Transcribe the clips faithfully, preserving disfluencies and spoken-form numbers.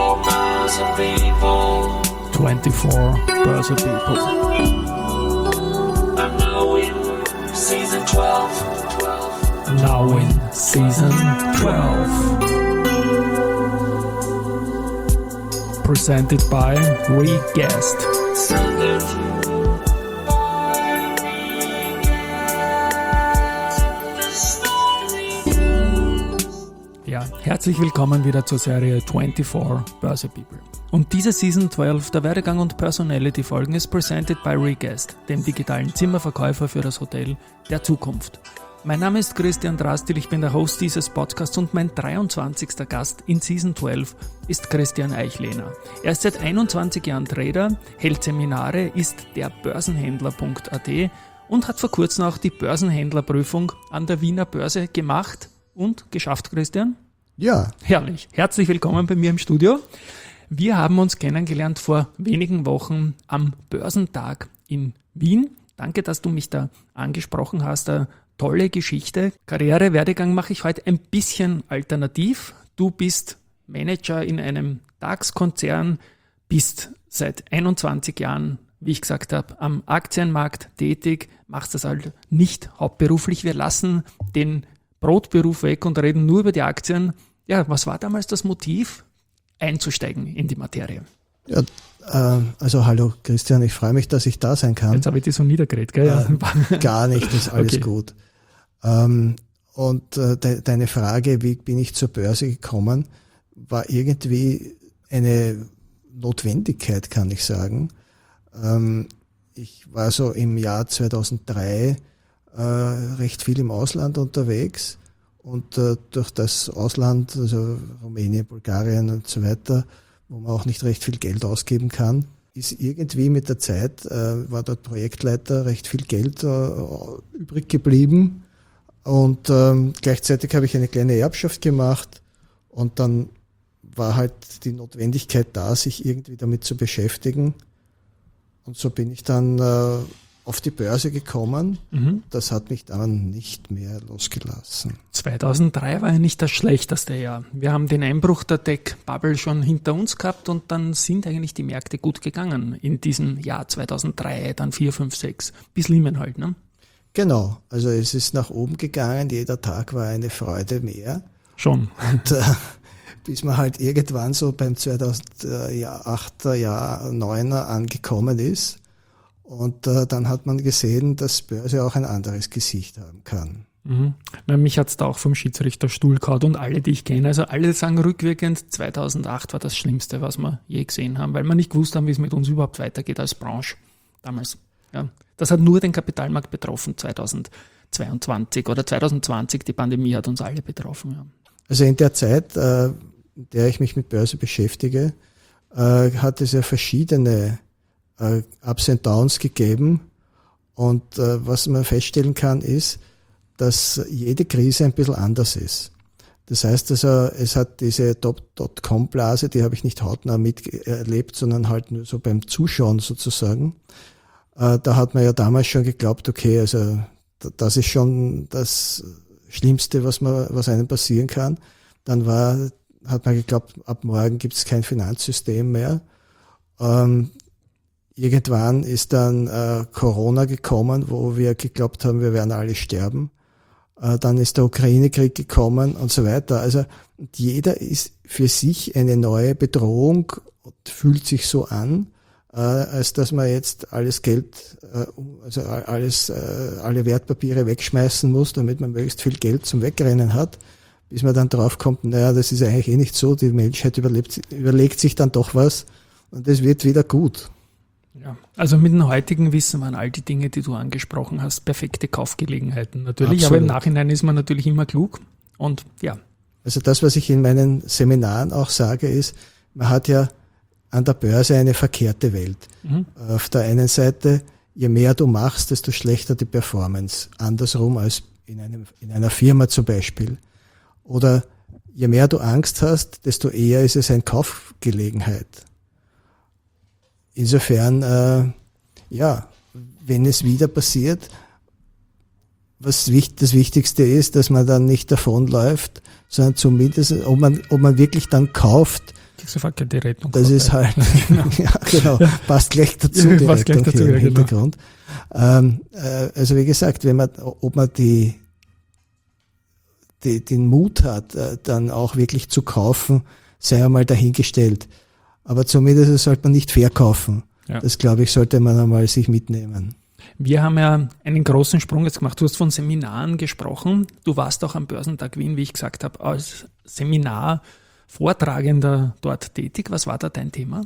twenty-four Börse People. twenty-four Börse People. And now in season twelve. Now in season twelve. Presented by Reguest. Ja, herzlich willkommen wieder zur Serie twenty-four Börse People. Und diese Season zwölf der Werdegang und Personality Folgen ist presented by Reguest, dem digitalen Zimmerverkäufer für das Hotel der Zukunft. Mein Name ist Christian Drastil, ich bin der Host dieses Podcasts und mein dreiundzwanzigster Gast in Season zwölf ist Christian Eichlehner. Er ist seit einundzwanzig Jahren Trader, hält Seminare, ist der Börsenhändler punkt a t und hat vor kurzem auch die Börsenhändlerprüfung an der Wiener Börse gemacht und geschafft, Christian? Ja. Herrlich. Herzlich willkommen bei mir im Studio. Wir haben uns kennengelernt vor wenigen Wochen am Börsentag in Wien. Danke, dass du mich da angesprochen hast. Eine tolle Geschichte. Karriere, Werdegang mache ich heute ein bisschen alternativ. Du bist Manager in einem DAX-Konzern, bist seit einundzwanzig Jahren, wie ich gesagt habe, am Aktienmarkt tätig, machst das halt nicht hauptberuflich. Wir lassen den Brotberuf weg und reden nur über die Aktien. Ja, was war damals das Motiv, einzusteigen in die Materie? Ja, äh, also hallo Christian, ich freue mich, dass ich da sein kann. Jetzt habe ich dich so niedergeredet, gell? Äh, gar nicht, das ist alles okay. Gut. Ähm, und äh, de, deine Frage, wie bin ich zur Börse gekommen, war irgendwie eine Notwendigkeit, kann ich sagen. Ähm, ich war so im Jahr zweitausenddrei äh, recht viel im Ausland unterwegs und äh, durch das Ausland, also Rumänien, Bulgarien und so weiter, wo man auch nicht recht viel Geld ausgeben kann, ist irgendwie mit der Zeit, äh, war dort Projektleiter, recht viel Geld äh, übrig geblieben und ähm, gleichzeitig habe ich eine kleine Erbschaft gemacht und dann war halt die Notwendigkeit da, sich irgendwie damit zu beschäftigen und so bin ich dann äh, auf die Börse gekommen. Mhm. Das hat mich dann nicht mehr losgelassen. zweitausenddrei war ja nicht das schlechteste Jahr. Wir haben den Einbruch der Tech-Bubble schon hinter uns gehabt und dann sind eigentlich die Märkte gut gegangen in diesem Jahr zweitausenddrei, dann vier, fünf, sechs, bis Lehman halt, ne? Genau, also es ist nach oben gegangen, jeder Tag war eine Freude mehr. Schon. Und äh, bis man halt irgendwann so beim zweitausendachter Jahr, neuner angekommen ist. Und äh, dann hat man gesehen, dass Börse auch ein anderes Gesicht haben kann. Mhm. Na, mich hat's da auch vom Schiedsrichterstuhl gehauen und alle, die ich kenne, also alle sagen rückwirkend, zweitausendacht war das Schlimmste, was wir je gesehen haben, weil wir nicht gewusst haben, wie es mit uns überhaupt weitergeht als Branche damals. Ja. Das hat nur den Kapitalmarkt betroffen, zweitausendzweiundzwanzig oder zweitausendzwanzig, die Pandemie hat uns alle betroffen. Ja. Also in der Zeit, äh, in der ich mich mit Börse beschäftige, äh, hat es ja verschiedene Uh, Ups and Downs gegeben und uh, was man feststellen kann ist, dass jede Krise ein bisschen anders ist. Das heißt also, es hat diese Dotcom-Blase, die habe ich nicht hautnah miterlebt, sondern halt nur so beim Zuschauen sozusagen. Uh, da hat man ja damals schon geglaubt, okay, also das ist schon das Schlimmste, was man, was einem passieren kann. Dann war, hat man geglaubt, ab morgen gibt es kein Finanzsystem mehr. Um, Irgendwann ist dann äh, Corona gekommen, wo wir geglaubt haben, wir werden alle sterben. Äh, dann ist der Ukraine-Krieg gekommen und so weiter. Also jeder ist für sich eine neue Bedrohung und fühlt sich so an, äh, als dass man jetzt alles Geld, äh, also alles, äh, alle Wertpapiere wegschmeißen muss, damit man möglichst viel Geld zum Wegrennen hat. Bis man dann drauf kommt, naja, das ist eigentlich eh nicht so. Die Menschheit überlebt, überlegt sich dann doch was und es wird wieder gut. Ja, also mit dem heutigen Wissen waren all die Dinge, die du angesprochen hast, perfekte Kaufgelegenheiten natürlich, Absolut. Aber im Nachhinein ist man natürlich immer klug und ja. Also das, was ich in meinen Seminaren auch sage, ist, man hat ja an der Börse eine verkehrte Welt. Mhm. Auf der einen Seite, je mehr du machst, desto schlechter die Performance. Andersrum als in einem, in einer Firma zum Beispiel. Oder je mehr du Angst hast, desto eher ist es eine Kaufgelegenheit. Insofern, äh, ja, wenn es wieder passiert, was das Wichtigste ist, dass man dann nicht davonläuft, sondern zumindest, ob man, ob man wirklich dann kauft, sofort die Rettung. Das vorbei. ist halt, ja, genau, passt gleich dazu, Ja, die passt gleich Rettung dazu, hier im ja, genau. Hintergrund. Ähm, äh, also wie gesagt, wenn man, ob man die, die, den Mut hat, äh, dann auch wirklich zu kaufen, sei einmal dahingestellt. Aber zumindest sollte man nicht verkaufen. Ja. Das, glaube ich, sollte man einmal sich mitnehmen. Wir haben ja einen großen Sprung jetzt gemacht. Du hast von Seminaren gesprochen. Du warst auch am Börsentag Wien, wie ich gesagt habe, als Seminarvortragender dort tätig. Was war da dein Thema?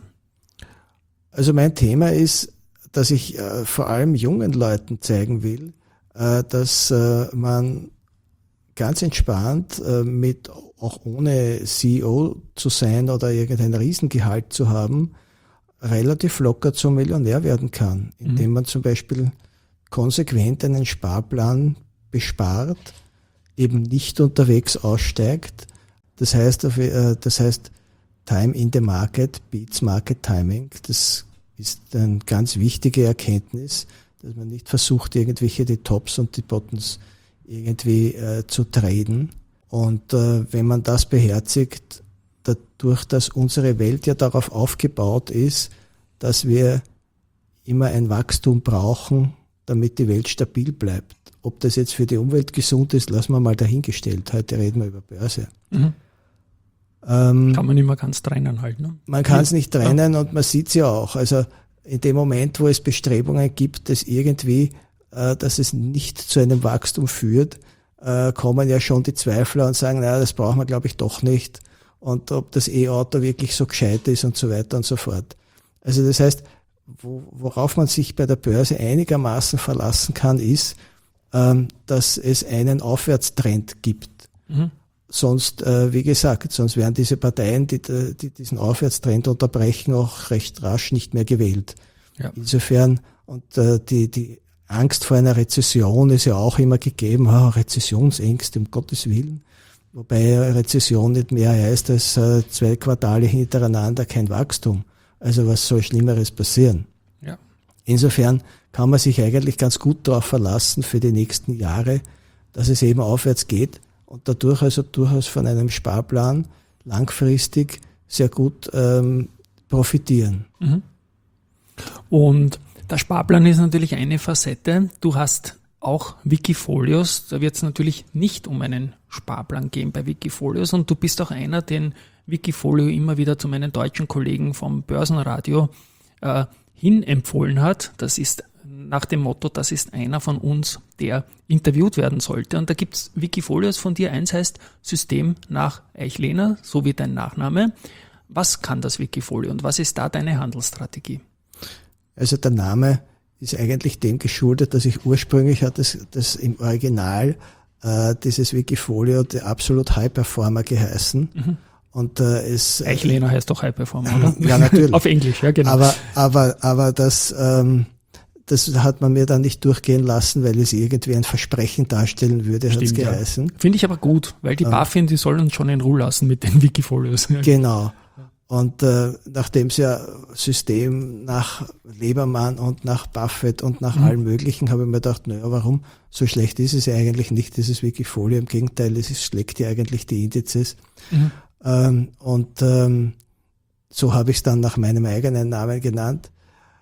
Also mein Thema ist, dass ich äh, vor allem jungen Leuten zeigen will, äh, dass äh, man ganz entspannt äh, mit, auch ohne C E O zu sein oder irgendein Riesengehalt zu haben, relativ locker zum Millionär werden kann, indem mhm. man zum Beispiel konsequent einen Sparplan bespart, eben nicht unterwegs aussteigt. Das heißt, das heißt, Time in the Market beats Market Timing. Das ist eine ganz wichtige Erkenntnis, dass man nicht versucht, irgendwelche die Tops und die Bottoms irgendwie äh, zu traden. Und äh, wenn man das beherzigt, dadurch, dass unsere Welt ja darauf aufgebaut ist, dass wir immer ein Wachstum brauchen, damit die Welt stabil bleibt. Ob das jetzt für die Umwelt gesund ist, lassen wir mal dahingestellt. Heute reden wir über Börse. Mhm. Ähm, kann man nicht mehr ganz trennen halt. Ne? Man kann es nicht trennen ja. Und man sieht es ja auch. Also in dem Moment, wo es Bestrebungen gibt, dass irgendwie, äh, dass es nicht zu einem Wachstum führt, äh, kommen ja schon die Zweifler und sagen, naja, das brauchen wir glaube ich doch nicht. Und ob das E-Auto wirklich so gescheit ist und so weiter und so fort. Also das heißt, wo, worauf man sich bei der Börse einigermaßen verlassen kann, ist, ähm, dass es einen Aufwärtstrend gibt. Mhm. Sonst, äh, wie gesagt, sonst werden diese Parteien, die, die diesen Aufwärtstrend unterbrechen, auch recht rasch nicht mehr gewählt. Ja. Insofern, und äh, die, die Angst vor einer Rezession ist ja auch immer gegeben, ah, Rezessionsängste, um Gottes Willen. Wobei Rezession nicht mehr heißt als äh, zwei Quartale hintereinander kein Wachstum. Also was soll Schlimmeres passieren? Ja. Insofern kann man sich eigentlich ganz gut darauf verlassen für die nächsten Jahre, dass es eben aufwärts geht und dadurch also durchaus von einem Sparplan langfristig sehr gut ähm, profitieren. Mhm. Und der Sparplan ist natürlich eine Facette. Du hast auch Wikifolios, da wird es natürlich nicht um einen Sparplan gehen bei Wikifolios und du bist auch einer, den Wikifolio immer wieder zu meinen deutschen Kollegen vom Börsenradio äh, hin empfohlen hat. Das ist nach dem Motto, das ist einer von uns, der interviewt werden sollte. Und da gibt es Wikifolios von dir. Eins heißt System nach Eichlehner, so wie dein Nachname. Was kann das Wikifolio und was ist da deine Handelsstrategie? Also der Name ist eigentlich dem geschuldet, dass ich ursprünglich hatte das, das im Original äh, dieses Wikifolio der absolut High Performer geheißen. Mhm. Und äh, es Eichlehner heißt doch High Performer, oder? Ja, natürlich. Auf Englisch, ja genau. Aber aber aber das ähm, das hat man mir dann nicht durchgehen lassen, weil es irgendwie ein Versprechen darstellen würde, hat es geheißen. Ja. Finde ich aber gut, weil die ähm, BaFin, die sollen uns schon in Ruhe lassen mit den Wikifolios. Genau. Und äh, nachdem es ja System nach Lebermann und nach Buffett und nach mhm. allen möglichen, habe ich mir gedacht, naja, warum? So schlecht ist es ja eigentlich nicht, dieses Wikifolio. Im Gegenteil, es ist, schlägt ja eigentlich die Indizes. Mhm. Ähm, und ähm, so habe ich es dann nach meinem eigenen Namen genannt.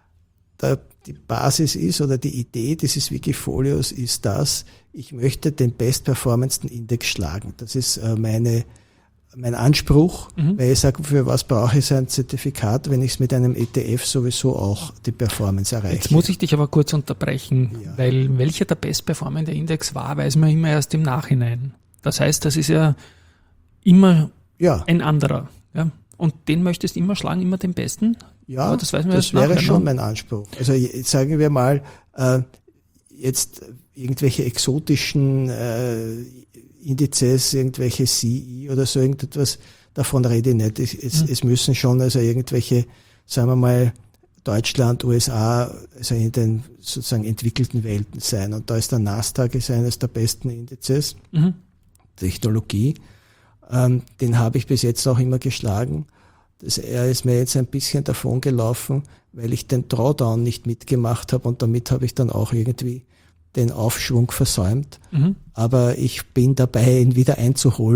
Da die Basis ist oder die Idee dieses Wikifolios ist das, ich möchte den bestperformendsten Index schlagen. Das ist äh, meine mein Anspruch, mhm. weil ich sage, für was brauche ich so ein Zertifikat, wenn ich es mit einem E T F sowieso auch die Performance erreiche. Jetzt muss ich dich aber kurz unterbrechen, ja. weil welcher der bestperformende Index war, weiß man immer erst im Nachhinein. Das heißt, das ist ja immer ja. ein anderer. Ja? Und den möchtest du immer schlagen, immer den besten? Ja, aber das, weiß man das wäre nachher, schon ne? mein Anspruch. Also sagen wir mal, äh, jetzt irgendwelche exotischen äh, Indizes, irgendwelche C E oder so irgendetwas, davon rede ich nicht. Es, es, mhm. es müssen schon also irgendwelche, sagen wir mal, Deutschland, U S A, also in den sozusagen entwickelten Welten sein. Und da ist der Nasdaq ist eines der besten Indizes. Mhm. Technologie. Ähm, den habe ich bis jetzt auch immer geschlagen. Das, er ist mir jetzt ein bisschen davon gelaufen, weil ich den Drawdown nicht mitgemacht habe und damit habe ich dann auch irgendwie den Aufschwung versäumt. Mhm. Aber ich bin dabei, ihn wieder einzuholen,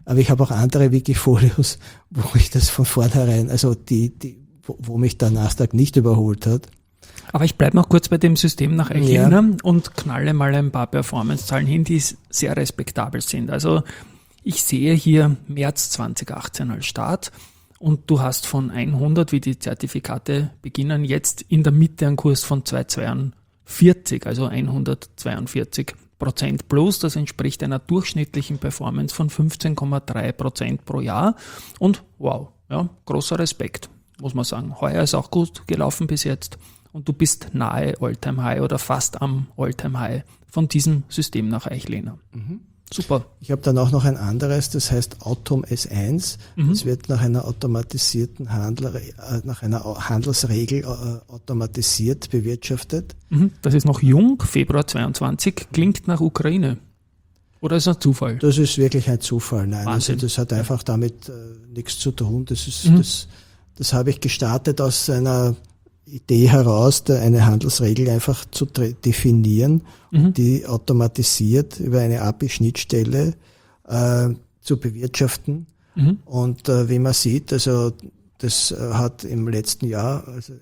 Aber ich habe auch andere Wikifolios, wo ich das von vornherein, also die, die, wo, wo mich der Nasdaq nicht überholt hat. Aber ich bleibe noch kurz bei dem System nach Eichliner Ja. und knalle mal ein paar Performance-Zahlen hin, die sehr respektabel sind. Also ich sehe hier März zweitausendachtzehn als Start und du hast von hundert, wie die Zertifikate beginnen, jetzt in der Mitte einen Kurs von zweihundertzweiundvierzig, also hundertzweiundvierzig Prozent plus. Das entspricht einer durchschnittlichen Performance von fünfzehn Komma drei Prozent pro Jahr. Und wow, ja, großer Respekt, muss man sagen. Heuer ist auch gut gelaufen bis jetzt. Und du bist nahe All-Time-High oder fast am All-Time-High von diesem System nach Eichliner. Mhm. Super. Ich habe dann auch noch ein anderes, das heißt Autom S eins. Mhm. Das wird nach einer automatisierten Handler, äh, nach einer Handelsregel äh, automatisiert bewirtschaftet. Mhm. Das ist noch jung, Februar zweiundzwanzig, klingt nach Ukraine. Oder ist das ein Zufall? Das ist wirklich ein Zufall. Nein, also das hat einfach damit äh, nichts zu tun. Das ist, mhm. das, das habe ich gestartet aus einer Idee heraus, eine Handelsregel einfach zu definieren, mhm. die automatisiert über eine A P I-Schnittstelle äh, zu bewirtschaften. Mhm. Und äh, wie man sieht, also das äh, hat im letzten Jahr also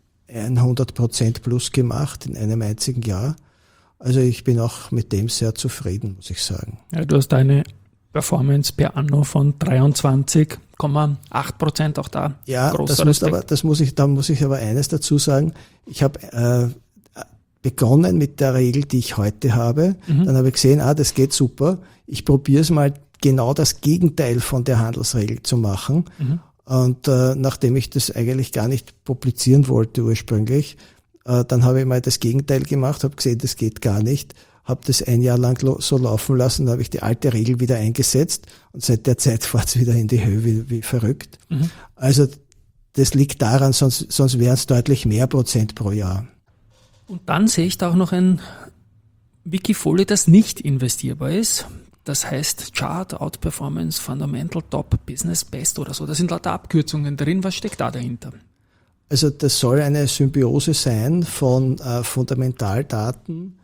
hundert Prozent plus gemacht in einem einzigen Jahr. Also ich bin auch mit dem sehr zufrieden, muss ich sagen. Ja, du hast eine Performance per Anno von dreiundzwanzig Komma acht Prozent, auch da. Ja, das muss aber, das muss ich, da muss ich aber eines dazu sagen. Ich habe äh, begonnen mit der Regel, die ich heute habe. Mhm. Dann habe ich gesehen, ah, das geht super. Ich probiere es mal genau das Gegenteil von der Handelsregel zu machen. Mhm. Und äh, nachdem ich das eigentlich gar nicht publizieren wollte ursprünglich, äh, dann habe ich mal das Gegenteil gemacht, habe gesehen, das geht gar nicht. Habe das ein Jahr lang so laufen lassen, dann habe ich die alte Regel wieder eingesetzt und seit der Zeit fährt es wieder in die Höhe wie, wie verrückt. Mhm. Also das liegt daran, sonst, sonst wären es deutlich mehr Prozent pro Jahr. Und dann sehe ich da auch noch ein Wikifolio, das nicht investierbar ist. Das heißt Chart, Outperformance, Fundamental, Top, Business, Best oder so. Da sind lauter Abkürzungen drin. Was steckt da dahinter? Also das soll eine Symbiose sein von äh, Fundamentaldaten,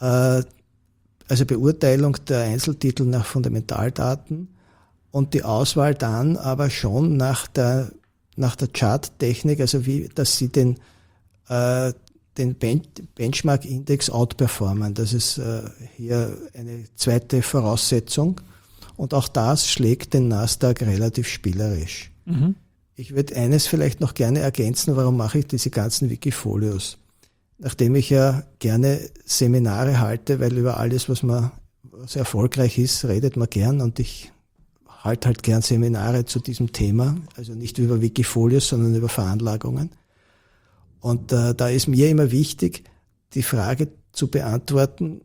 also Beurteilung der Einzeltitel nach Fundamentaldaten und die Auswahl dann aber schon nach der nach der Charttechnik, also wie, dass sie den äh, den Ben- Benchmark-Index outperformen. Das ist äh, hier eine zweite Voraussetzung und auch das schlägt den Nasdaq relativ spielerisch. Mhm. Ich würde eines vielleicht noch gerne ergänzen, warum mache ich diese ganzen Wikifolios? Nachdem ich ja gerne Seminare halte, weil über alles, was man was erfolgreich ist, redet man gern und ich halte halt gern Seminare zu diesem Thema, also nicht über Wikifolios, sondern über Veranlagungen. Und äh, da ist mir immer wichtig, die Frage zu beantworten,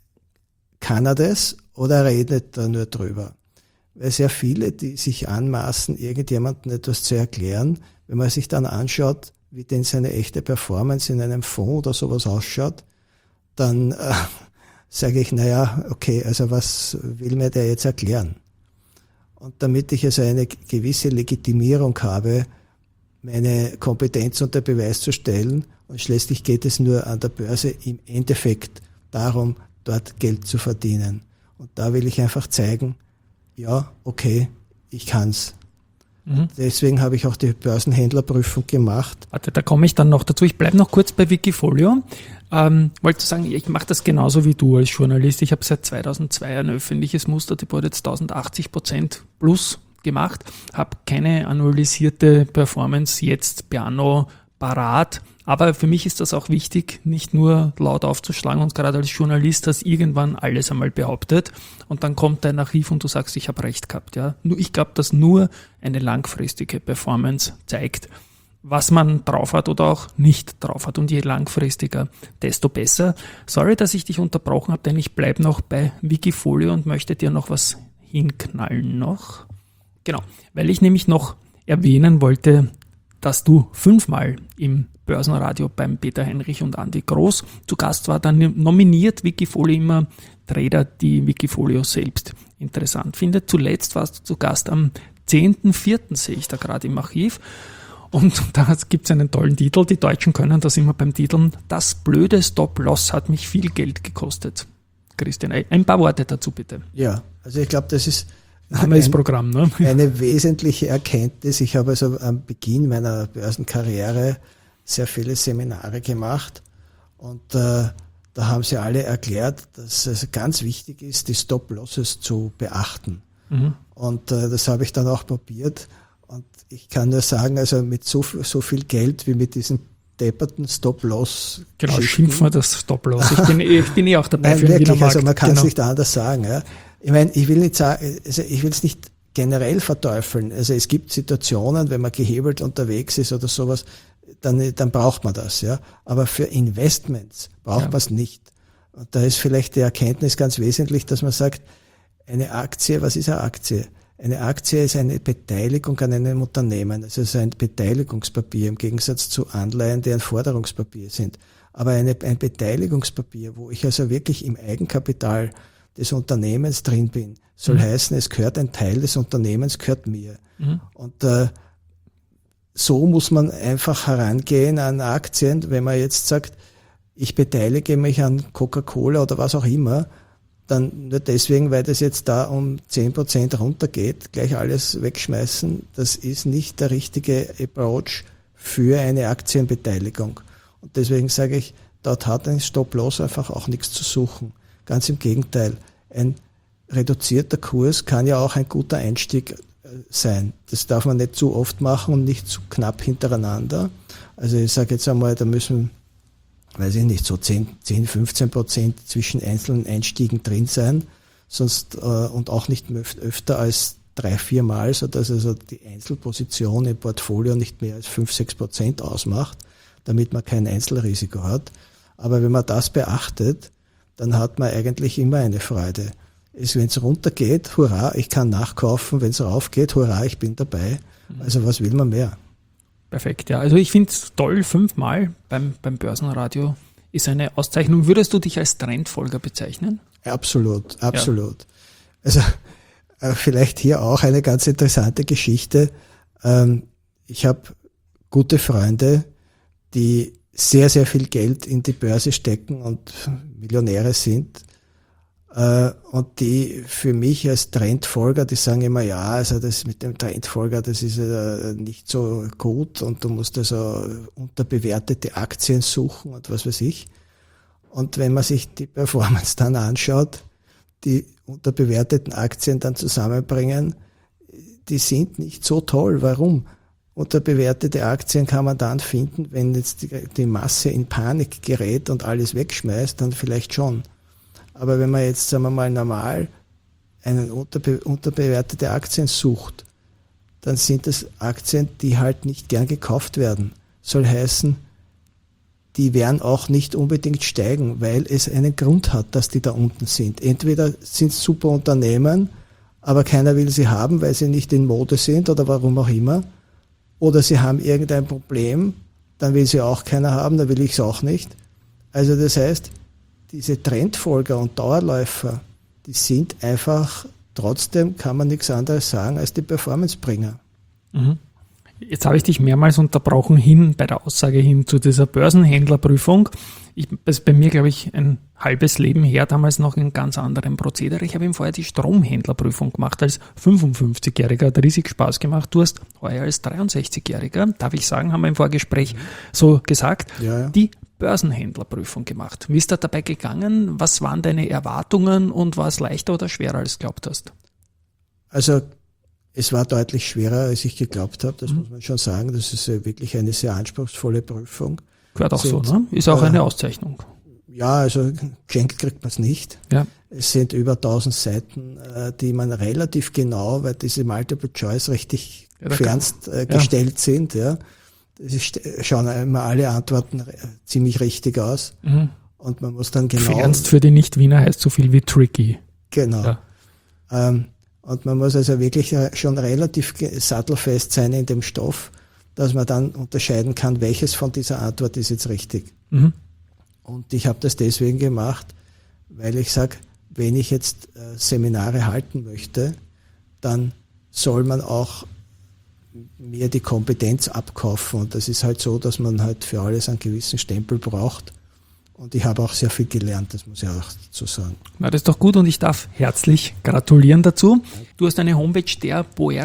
kann er das oder redet er nur drüber? Weil sehr viele, die sich anmaßen, irgendjemandem etwas zu erklären, wenn man sich dann anschaut, wie denn seine echte Performance in einem Fonds oder sowas ausschaut, dann äh, sage ich, naja, okay, also was will mir der jetzt erklären? Und damit ich also eine gewisse Legitimierung habe, meine Kompetenz unter Beweis zu stellen, und schließlich geht es nur an der Börse im Endeffekt darum, dort Geld zu verdienen. Und da will ich einfach zeigen, ja, okay, ich kann's. Mhm. Deswegen habe ich auch die Börsenhändlerprüfung gemacht. Warte, da komme ich dann noch dazu. Ich bleibe noch kurz bei Wikifolio. Ähm, wollte sagen, ich mache das genauso wie du als Journalist. Ich habe seit zweitausendzwei ein öffentliches Musterdepot jetzt tausendachtzig Prozent plus gemacht, habe keine analysierte Performance jetzt per Anno parat. Aber für mich ist das auch wichtig, nicht nur laut aufzuschlagen und gerade als Journalist hast irgendwann alles einmal behauptet und dann kommt dein Archiv und du sagst, ich habe recht gehabt. Ja, nur ich glaube, dass nur eine langfristige Performance zeigt, was man drauf hat oder auch nicht drauf hat. Und je langfristiger, desto besser. Sorry, dass ich dich unterbrochen habe, denn ich bleibe noch bei Wikifolio und möchte dir noch was hinknallen noch. Genau, weil ich nämlich noch erwähnen wollte, dass du fünfmal im Börsenradio beim Peter Heinrich und Andi Groß zu Gast war, dann nominiert Wikifolio immer Trader, die Wikifolio selbst interessant findet. Zuletzt warst du zu Gast am zehnten vierten sehe ich da gerade im Archiv. Und da gibt es einen tollen Titel. Die Deutschen können das immer beim Titeln. Das blöde Stop-Loss hat mich viel Geld gekostet. Christian, ein paar Worte dazu bitte. Ja, also ich glaube, das ist Name ist Programm, ne? Eine wesentliche Erkenntnis. Ich habe also am Beginn meiner Börsenkarriere sehr viele Seminare gemacht und äh, da haben sie alle erklärt, dass es ganz wichtig ist, die Stop-Losses zu beachten. Mhm. Und äh, das habe ich dann auch probiert. Und ich kann nur sagen, also mit so, so viel Geld wie mit diesen depperten Stop-Loss. Genau, schimpfen wir das Stop-Loss. Ich bin, ich bin eh auch dabei. Nein, für den wirklich, Wiener also man kann es genau. nicht anders sagen. Ja. Ich meine, ich will nicht sagen, also ich will es nicht generell verteufeln. Also es gibt Situationen, wenn man gehebelt unterwegs ist oder sowas, dann, dann braucht man das. Ja. Aber für Investments braucht ja. man es nicht. Und da ist vielleicht die Erkenntnis ganz wesentlich, dass man sagt, eine Aktie, was ist eine Aktie? Eine Aktie ist eine Beteiligung an einem Unternehmen. Also es ist ein Beteiligungspapier im Gegensatz zu Anleihen, die ein Forderungspapier sind. Aber eine, ein Beteiligungspapier, wo ich also wirklich im Eigenkapital des Unternehmens drin bin, soll mhm. heißen, es gehört ein Teil des Unternehmens, gehört mir. Mhm. Und äh, so muss man einfach herangehen an Aktien, wenn man jetzt sagt, ich beteilige mich an Coca-Cola oder was auch immer, dann nur deswegen, weil das jetzt da um zehn Prozent runtergeht, gleich alles wegschmeißen, das ist nicht der richtige Approach für eine Aktienbeteiligung. Und deswegen sage ich, dort hat ein Stop-Loss einfach auch nichts zu suchen. Ganz im Gegenteil, ein reduzierter Kurs kann ja auch ein guter Einstieg sein. Das darf man nicht zu oft machen und nicht zu knapp hintereinander. Also ich sage jetzt einmal, da müssen weiß ich nicht, so zehn, fünfzehn Prozent zwischen einzelnen Einstiegen drin sein, sonst äh, und auch nicht öfter als drei, vier Mal, sodass also die Einzelposition im Portfolio nicht mehr als fünf, sechs Prozent ausmacht, damit man kein Einzelrisiko hat. Aber wenn man das beachtet, dann hat man eigentlich immer eine Freude. Wenn es runtergeht, hurra, ich kann nachkaufen, wenn es raufgeht, hurra, ich bin dabei. Also was will man mehr? Perfekt, ja. Also ich finde es toll, fünfmal beim, beim Börsenradio ist eine Auszeichnung. Würdest du dich als Trendfolger bezeichnen? Absolut, absolut. Ja. Also äh, vielleicht hier auch eine ganz interessante Geschichte. Ähm, ich habe gute Freunde, die sehr, sehr viel Geld in die Börse stecken und Millionäre sind. Und die für mich als Trendfolger, die sagen immer, ja, also das mit dem Trendfolger, das ist ja nicht so gut und du musst also unterbewertete Aktien suchen und was weiß ich. Und wenn man sich die Performance dann anschaut, die unterbewerteten Aktien dann zusammenbringen, die sind nicht so toll. Warum? Unterbewertete Aktien kann man dann finden, wenn jetzt die, die Masse in Panik gerät und alles wegschmeißt, dann vielleicht schon. Aber wenn man jetzt, sagen wir mal, normal einen unterbe- unterbewertete Aktien sucht, dann sind das Aktien, die halt nicht gern gekauft werden. Soll heißen, die werden auch nicht unbedingt steigen, weil es einen Grund hat, dass die da unten sind. Entweder sind es super Unternehmen, aber keiner will sie haben, weil sie nicht in Mode sind oder warum auch immer. Oder sie haben irgendein Problem, dann will sie auch keiner haben, dann will ich es auch nicht. Also das heißt, diese Trendfolger und Dauerläufer, die sind einfach, trotzdem kann man nichts anderes sagen als die Performancebringer. Mhm. Jetzt habe ich dich mehrmals unterbrochen hin bei der Aussage hin zu dieser Börsenhändlerprüfung. Ich, das ist bei mir, glaube ich, ein halbes Leben her, damals noch in ganz anderem Prozedere. Ich habe ihm vorher die Stromhändlerprüfung gemacht als fünfundfünfzigjähriger, hat riesig Spaß gemacht. Du hast heuer als dreiundsechzigjähriger, darf ich sagen, haben wir im Vorgespräch mhm. so gesagt, ja, ja. die Börsenhändlerprüfung gemacht. Wie ist da dabei gegangen? Was waren deine Erwartungen und war es leichter oder schwerer, als du glaubt hast? Also es war deutlich schwerer, als ich geglaubt habe, das mhm. muss man schon sagen. Das ist wirklich eine sehr anspruchsvolle Prüfung. Gehört auch sind, so, ne? Ist auch äh, eine Auszeichnung. Ja, also geschenkt kriegt man es nicht. Ja. Es sind über tausend Seiten, äh, die man relativ genau, weil diese Multiple Choice richtig ja, fernst äh, gestellt ja. sind, ja. Das ist, schauen immer alle Antworten ziemlich richtig aus. Mhm. Und man muss dann genau... Fernst für die Nicht-Wiener heißt so viel wie tricky. Genau. Ja. Ähm, und man muss also wirklich schon relativ sattelfest sein in dem Stoff, dass man dann unterscheiden kann, welches von dieser Antwort ist jetzt richtig. Mhm. Und ich habe das deswegen gemacht, weil ich sage, wenn ich jetzt äh, Seminare halten möchte, dann soll man auch mir die Kompetenz abkaufen. Und das ist halt so, dass man halt für alles einen gewissen Stempel braucht. Und ich habe auch sehr viel gelernt, das muss ich auch dazu sagen. Na, das ist doch gut und ich darf herzlich gratulieren dazu. Du hast eine Homepage, der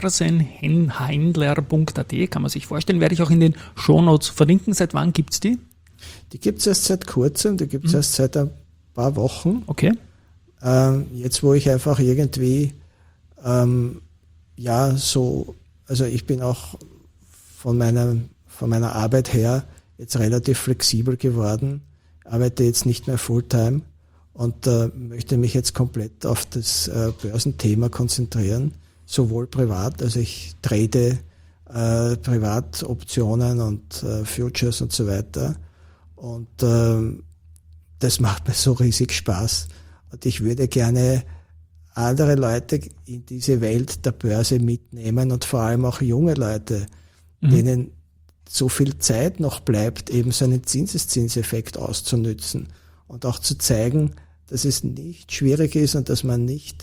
boersenheindler punkt a t, kann man sich vorstellen, werde ich auch in den Shownotes verlinken. Seit wann gibt's die? Die gibt es erst seit kurzem, die gibt es mhm. erst seit ein paar Wochen. Okay. Ähm, jetzt, wo ich einfach irgendwie, ähm, ja, so, also ich bin auch von meiner, von meiner Arbeit her jetzt relativ flexibel geworden, arbeite jetzt nicht mehr Fulltime und äh, möchte mich jetzt komplett auf das äh, Börsenthema konzentrieren, sowohl privat, also ich trade äh, Privatoptionen und äh, Futures und so weiter und äh, das macht mir so riesig Spaß und ich würde gerne andere Leute in diese Welt der Börse mitnehmen und vor allem auch junge Leute, mhm. denen so viel Zeit noch bleibt, eben so einen Zinseszinseffekt auszunützen und auch zu zeigen, dass es nicht schwierig ist und dass man nicht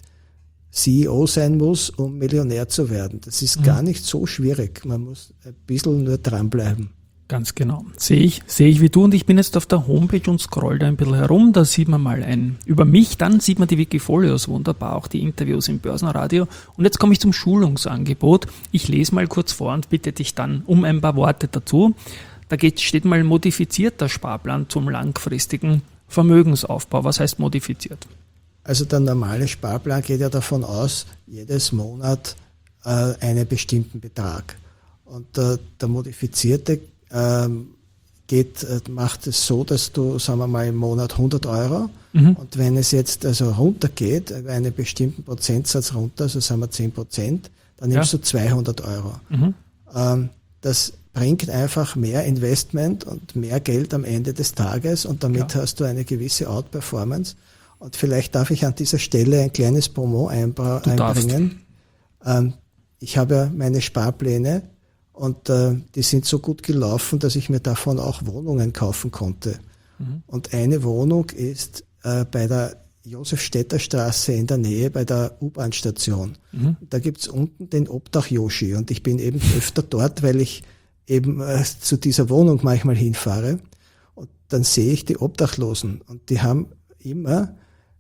C E O sein muss, um Millionär zu werden. Das ist mhm. gar nicht so schwierig. Man muss ein bisschen nur dranbleiben. Ganz genau. Sehe ich, sehe ich wie du und ich bin jetzt auf der Homepage und scroll da ein bisschen herum. Da sieht man mal ein über mich, dann sieht man die Wikifolios wunderbar, auch die Interviews im Börsenradio. Und jetzt komme ich zum Schulungsangebot. Ich lese mal kurz vor und bitte dich dann um ein paar Worte dazu. Da geht, steht mal modifizierter Sparplan zum langfristigen Vermögensaufbau. Was heißt modifiziert? Also der normale Sparplan geht ja davon aus, jedes Monat äh, einen bestimmten Betrag. Und äh, der modifizierte Ähm, geht, macht es so, dass du, sagen wir mal, im Monat hundert Euro mhm. und wenn es jetzt also runtergeht, einen bestimmten Prozentsatz runter, also sagen wir zehn Prozent, dann nimmst ja. du zweihundert Euro. Mhm. Ähm, das bringt einfach mehr Investment und mehr Geld am Ende des Tages und damit ja. hast du eine gewisse Outperformance. Und vielleicht darf ich an dieser Stelle ein kleines Promo einbra- einbringen. Ähm, ich habe ja meine Sparpläne und äh, die sind so gut gelaufen, dass ich mir davon auch Wohnungen kaufen konnte. Mhm. Und eine Wohnung ist äh, bei der Josefstädter-Straße in der Nähe bei der U-Bahn-Station. Mhm. Da gibt's unten den Obdach-Yoshi und ich bin eben öfter dort, weil ich eben äh, zu dieser Wohnung manchmal hinfahre. Und dann sehe ich die Obdachlosen und die haben immer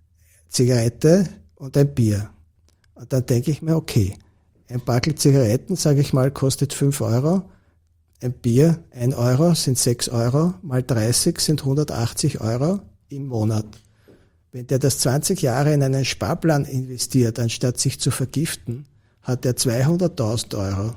Zigarette und ein Bier. Und dann denke ich mir, okay, ein Packel Zigaretten, sage ich mal, kostet fünf Euro. Ein Bier, ein Euro, sind sechs Euro. Mal dreißig sind hundertachtzig Euro im Monat. Wenn der das zwanzig Jahre in einen Sparplan investiert, anstatt sich zu vergiften, hat er zweihunderttausend Euro.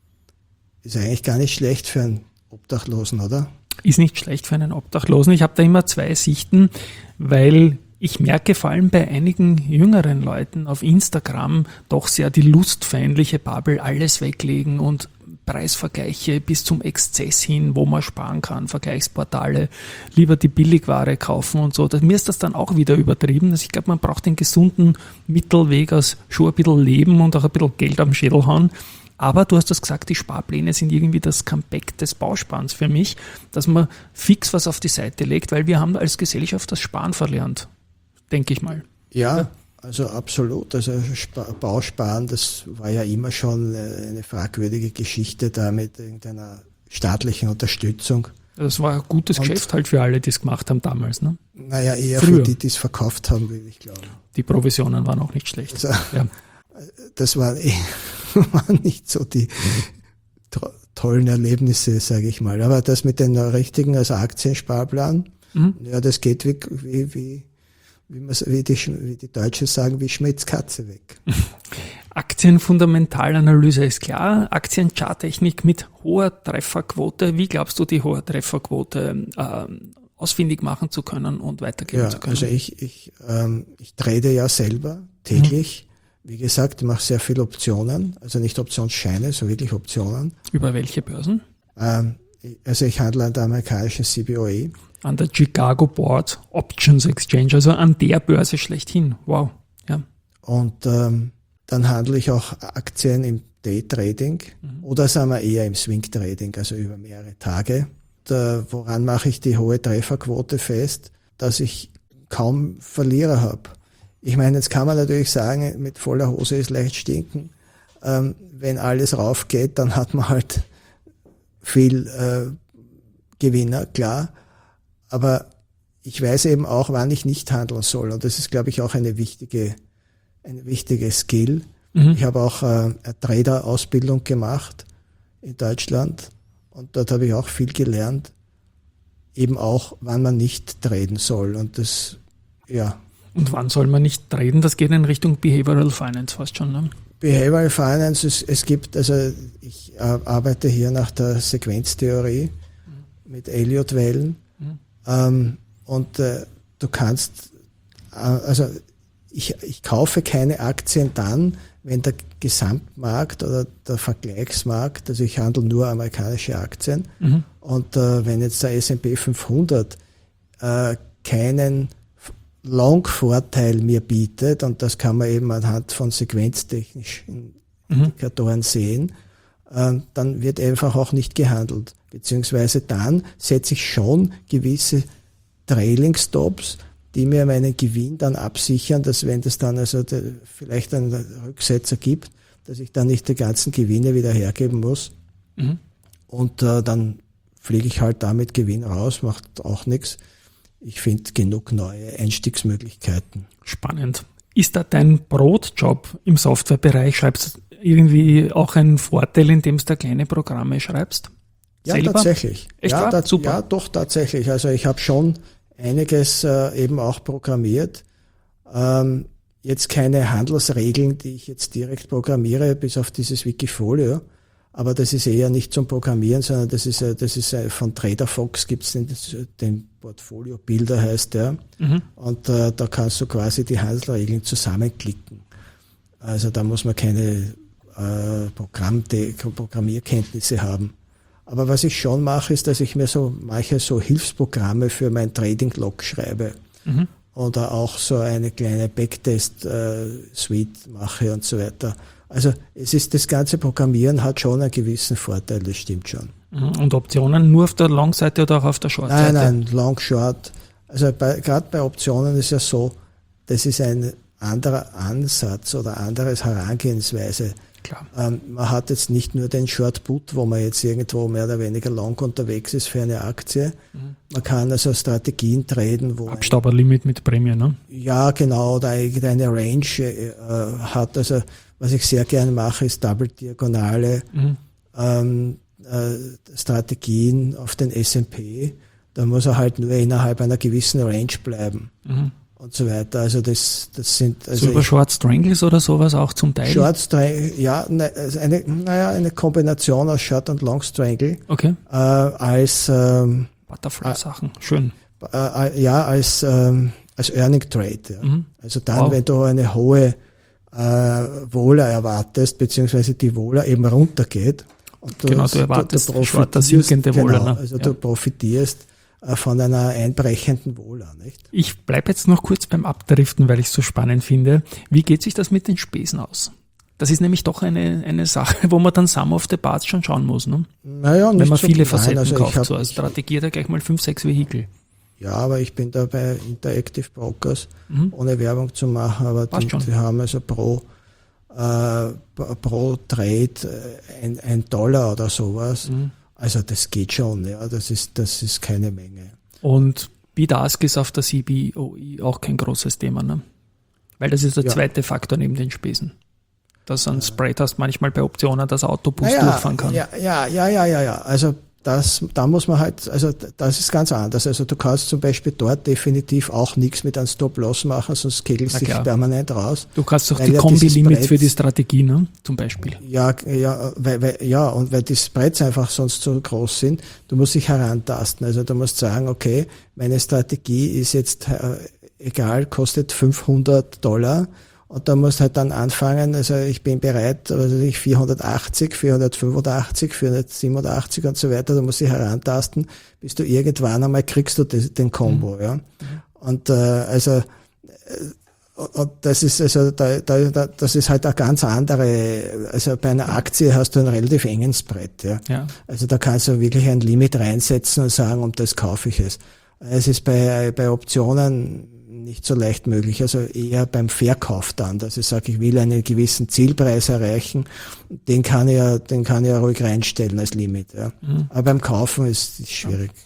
Ist eigentlich gar nicht schlecht für einen Obdachlosen, oder? Ist nicht schlecht für einen Obdachlosen. Ich habe da immer zwei Sichten, weil ich merke vor allem bei einigen jüngeren Leuten auf Instagram doch sehr die lustfeindliche Bubble, alles weglegen und Preisvergleiche bis zum Exzess hin, wo man sparen kann, Vergleichsportale, lieber die Billigware kaufen und so. Mir ist das dann auch wieder übertrieben. Also ich glaube, man braucht den gesunden Mittelweg aus schon ein bisschen Leben und auch ein bisschen Geld am Schädel hauen. Aber du hast das gesagt, die Sparpläne sind irgendwie das Comeback des Bausparens für mich, dass man fix was auf die Seite legt, weil wir haben als Gesellschaft das Sparen verlernt. Denke ich mal. Ja, ja, also absolut. Also Bausparen, das war ja immer schon eine fragwürdige Geschichte da mit irgendeiner staatlichen Unterstützung. Das war ein gutes und, Geschäft halt für alle, die es gemacht haben damals. Ne? Naja, eher Früher. für die, die es verkauft haben, würde ich glauben. Die Provisionen waren auch nicht schlecht. Also, ja. Das waren, eh, waren nicht so die to- tollen Erlebnisse, sage ich mal. Aber das mit den richtigen, also Aktiensparplan, mhm. ja, das geht wie, wie, wie Wie, wie, die, wie die Deutschen sagen, wie Schmidts Katze weg. Aktienfundamentalanalyse ist klar. Aktiencharttechnik mit hoher Trefferquote. Wie glaubst du, die hohe Trefferquote äh, ausfindig machen zu können und weitergeben ja, zu können? Also ich, ich, ähm, ich trade ja selber täglich. Mhm. Wie gesagt, ich mache sehr viele Optionen. Also nicht Optionsscheine, so wirklich Optionen. Über welche Börsen? Ähm, also ich handle an der amerikanischen C B O E. An der Chicago Board Options Exchange, also an der Börse schlechthin. Wow. Ja. Und ähm, dann handle ich auch Aktien im Daytrading mhm. oder sagen wir eher im Swing Trading, also über mehrere Tage. Und, äh, woran mache ich die hohe Trefferquote fest? Dass ich kaum Verlierer habe. Ich meine, jetzt kann man natürlich sagen, mit voller Hose ist leicht stinken. Ähm, wenn alles raufgeht, dann hat man halt viel äh, Gewinner, klar. Aber ich weiß eben auch, wann ich nicht handeln soll. Und das ist, glaube ich, auch eine wichtige, eine wichtige Skill. Mhm. Ich habe auch äh, eine Trader-Ausbildung gemacht in Deutschland. Und dort habe ich auch viel gelernt. Eben auch, wann man nicht traden soll. Und das, ja. Und wann soll man nicht traden? Das geht in Richtung Behavioral Finance fast schon, ne? Behavioral Finance, es, es gibt, also ich äh, arbeite hier nach der Sequenztheorie mhm. mit Elliott-Wellen. Mhm. Ähm, und äh, du kannst, äh, also ich, ich kaufe keine Aktien dann, wenn der Gesamtmarkt oder der Vergleichsmarkt, also ich handle nur amerikanische Aktien, mhm. und äh, wenn jetzt der S and P fünfhundert äh, keinen Long-Vorteil mir bietet, und das kann man eben anhand von sequenztechnischen mhm. Indikatoren sehen, äh, dann wird einfach auch nicht gehandelt. Beziehungsweise dann setze ich schon gewisse Trailing Stops, die mir meinen Gewinn dann absichern, dass wenn das dann also de, vielleicht einen Rücksetzer gibt, dass ich dann nicht die ganzen Gewinne wieder hergeben muss. Mhm. Und äh, dann fliege ich halt damit Gewinn raus, macht auch nichts. Ich finde genug neue Einstiegsmöglichkeiten. Spannend. Ist da dein Brotjob im Softwarebereich? Schreibst du irgendwie auch einen Vorteil, indem du da kleine Programme schreibst? Ja, Selber? tatsächlich. Echt ja, wahr? da, Super. Ja, doch, tatsächlich. Also ich habe schon einiges äh, eben auch programmiert. Ähm, jetzt keine Handelsregeln, die ich jetzt direkt programmiere, bis auf dieses Wikifolio. Aber das ist eher nicht zum Programmieren, sondern das ist, das ist von TraderFox, gibt es den, den Portfolio-Builder, heißt der. Mhm. Und äh, da kannst du quasi die Handelsregeln zusammenklicken. Also da muss man keine äh, Programm Programmierkenntnisse haben. Aber was ich schon mache, ist, dass ich mir so manche so Hilfsprogramme für mein Trading-Log schreibe. Mhm. Oder auch so eine kleine Backtest-Suite mache und so weiter. Also es ist, das ganze Programmieren hat schon einen gewissen Vorteil, das stimmt schon. Und Optionen nur auf der Long-Seite oder auch auf der Short-Seite? Nein, nein, Long, Short. Also gerade bei Optionen ist ja so, das ist ein anderer Ansatz oder anderes Herangehensweise. Klar. Ähm, man hat jetzt nicht nur den Short Put, wo man jetzt irgendwo mehr oder weniger long unterwegs ist für eine Aktie. Mhm. Man kann also Strategien traden, wo Abstauberlimit mit Prämie, ne? Ja, genau, oder irgendeine Range äh, hat. Also was ich sehr gerne mache, ist Double-Diagonale mhm. ähm, äh, Strategien auf den S and P. Da muss er halt nur innerhalb einer gewissen Range bleiben. Mhm. Und so weiter. Also das, das sind also so über Short Strangles oder sowas auch zum Teil? Short Strangle, ja, ne, also eine, naja, eine Kombination aus Short und Long Strangle. Okay. Äh, als ähm, Butterfly-Sachen, schön. Äh, ja, als ähm, als Earning Trade. Ja. Mhm. Also dann, wow. wenn du eine hohe äh, Vola erwartest, beziehungsweise die Vola eben runtergeht. Und du, genau, du erwartest du, du Short, sinkende Vola. Genau, ne? also ja. du profitierst von einer einbrechenden Vola, nicht? Ich bleibe jetzt noch kurz beim Abdriften, weil ich es so spannend finde. Wie geht sich das mit den Spesen aus? Das ist nämlich doch eine, eine Sache, wo man dann Sum of the Parts schon schauen muss, ne? Naja, nicht wenn man so viele nein, Facetten also kauft. Hab, so als Strategie da gleich mal fünf, sechs Vehikel. Ja, aber ich bin da bei Interactive Brokers, mhm. ohne Werbung zu machen, aber die, die haben also pro, äh, pro Trade ein, ein Dollar oder sowas. Mhm. Also das geht schon, ja, das ist, das ist keine Menge. Und Bid-Ask ist auf der C B O E auch kein großes Thema, ne? Weil das ist der ja. zweite Faktor neben den Spesen. Dass du einen Spread hast, manchmal bei Optionen, dass Autobus ja, durchfahren kann. Ja, ja, ja, ja, ja, ja. Also das, da muss man halt, also das ist ganz anders. Also du kannst zum Beispiel dort definitiv auch nichts mit einem Stop-Loss machen, sonst kegelst dich permanent raus. Du kannst doch die Kombi-Limit für die Strategie, ne? Zum Beispiel. Ja, ja, weil, weil, ja, und weil die Spreads einfach sonst so groß sind, du musst dich herantasten. Also du musst sagen, okay, meine Strategie ist jetzt äh, egal, kostet fünfhundert Dollar. Und da musst halt dann anfangen, also ich bin bereit, also ich vierhundertachtzig, vierhundertfünfundachtzig, vierhundertsiebenundachtzig und so weiter, da musst du dich herantasten, bis du irgendwann einmal kriegst du den, den Combo, mhm. ja. Und äh, also und das ist also da, da, das ist halt eine ganz andere, also bei einer Aktie hast du einen relativ engen Spread, ja. ja. Also da kannst du wirklich ein Limit reinsetzen und sagen, um das kaufe ich es. Es ist bei bei Optionen nicht so leicht möglich, also eher beim Verkauf dann, dass ich sage, ich will einen gewissen Zielpreis erreichen, den kann ich ja, den kann ich ja ruhig reinstellen als Limit. Ja. Mhm. Aber beim Kaufen ist es schwierig.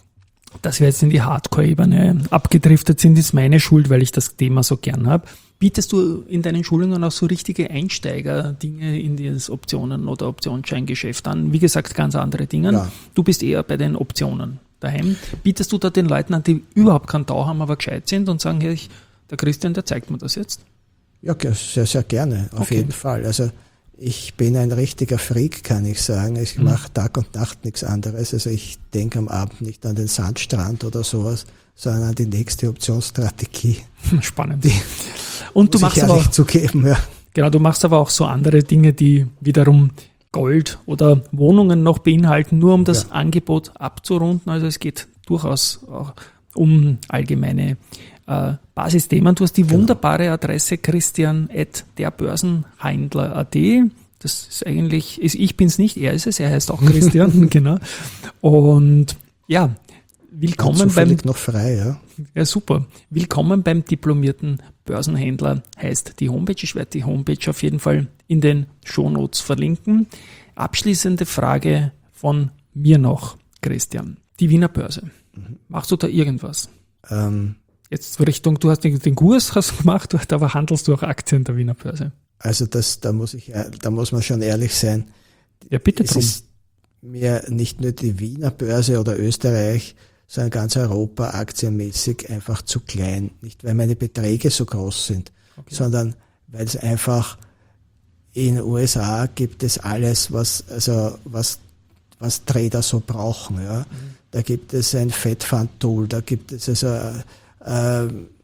dass wir jetzt in die Hardcore-Ebene abgedriftet sind, ist meine Schuld, weil ich das Thema so gern habe. Bietest du in deinen Schulungen auch so richtige Einsteiger-Dinge in das Optionen- oder Optionsscheingeschäft an? Wie gesagt, ganz andere Dinge. Ja. Du bist eher bei den Optionen daheim. Bietest du da den Leuten an, die überhaupt keinen Tau haben, aber gescheit sind und sagen, hey, ich, der Christian, der zeigt mir das jetzt? Ja, sehr, sehr gerne, auf Okay. jeden Fall. Also ich bin ein richtiger Freak, kann ich sagen. Ich Mhm. mache Tag und Nacht nichts anderes. Also ich denke am Abend nicht an den Sandstrand oder sowas, sondern an die nächste Optionsstrategie. Spannend. Und du Muss ich machst aber ehrlich auch, zugeben, ja. genau, du machst aber auch so andere Dinge, die wiederum Gold oder Wohnungen noch beinhalten, nur um das Ja. Angebot abzurunden. Also es geht durchaus auch um allgemeine äh, Basisthemen. Du hast die wunderbare Adresse christian at derbörsenhändler punkt at. Das ist eigentlich, ist, ich bin es nicht, er ist es, er heißt auch Christian, genau. Und ja, willkommen beim Zufällig noch frei, ja. Ja, super. Willkommen beim diplomierten Börsenhändler heißt die Homepage. Ich werde die Homepage auf jeden Fall in den Shownotes verlinken. Abschließende Frage von mir noch, Christian. Die Wiener Börse. Machst du da irgendwas? Ähm, Jetzt Richtung, du hast den, den Kurs hast du gemacht, aber handelst du auch Aktien der Wiener Börse? also das, da muss ich, da muss man schon ehrlich sein. Ja, bitte Es drum. ist mir nicht nur die Wiener Börse oder Österreich, sondern ganz Europa aktienmäßig einfach zu klein. Nicht, weil meine Beträge so groß sind, Okay. sondern weil es einfach in den U S A gibt es alles, was, also, was, was Trader so brauchen, ja. Da gibt es ein Fed Fund Tool, da gibt es also, äh,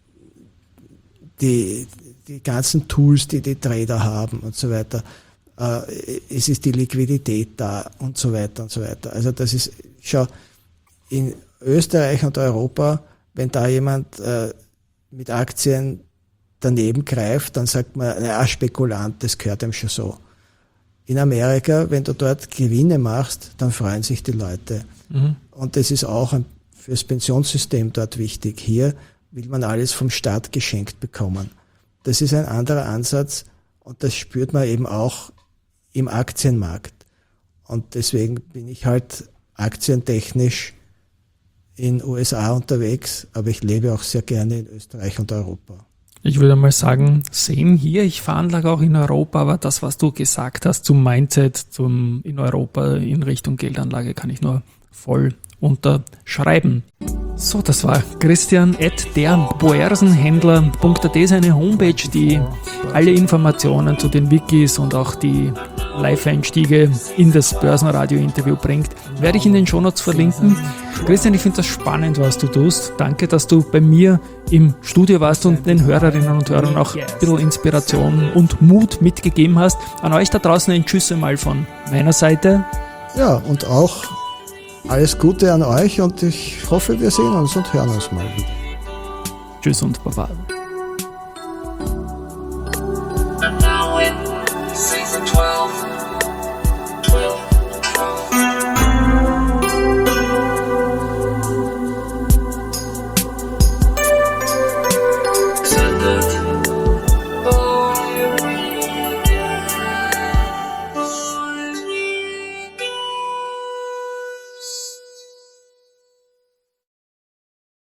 die, die ganzen Tools, die die Trader haben und so weiter. Äh, es ist die Liquidität da und so weiter und so weiter. Also das ist, schau, in Österreich und Europa, wenn da jemand äh, mit Aktien daneben greift, dann sagt man, naja, Spekulant, das gehört ihm schon so. In Amerika, wenn du dort Gewinne machst, dann freuen sich die Leute. Mhm. Und das ist auch ein, fürs Pensionssystem dort wichtig. Hier will man alles vom Staat geschenkt bekommen. Das ist ein anderer Ansatz und das spürt man eben auch im Aktienmarkt. Und deswegen bin ich halt aktientechnisch in U S A unterwegs, aber ich lebe auch sehr gerne in Österreich und Europa. Ich würde mal sagen, same hier. Ich veranlage auch in Europa, aber das, was du gesagt hast zum Mindset, zum in Europa in Richtung Geldanlage, kann ich nur voll unterschreiben. So, das war Christian at derbörsenhändler punkt at, seine Homepage, die alle Informationen zu den Wikis und auch die Live-Einstiege in das Börsenradio-Interview bringt, werde ich in den Shownotes verlinken. Christian, ich finde das spannend, was du tust. Danke, dass du bei mir im Studio warst und den Hörerinnen und Hörern auch ein bisschen Inspiration und Mut mitgegeben hast. An euch da draußen ein Tschüss einmal von meiner Seite. Ja, und auch alles Gute an euch und ich hoffe, wir sehen uns und hören uns mal wieder. Tschüss und Baba. And now in season twelve.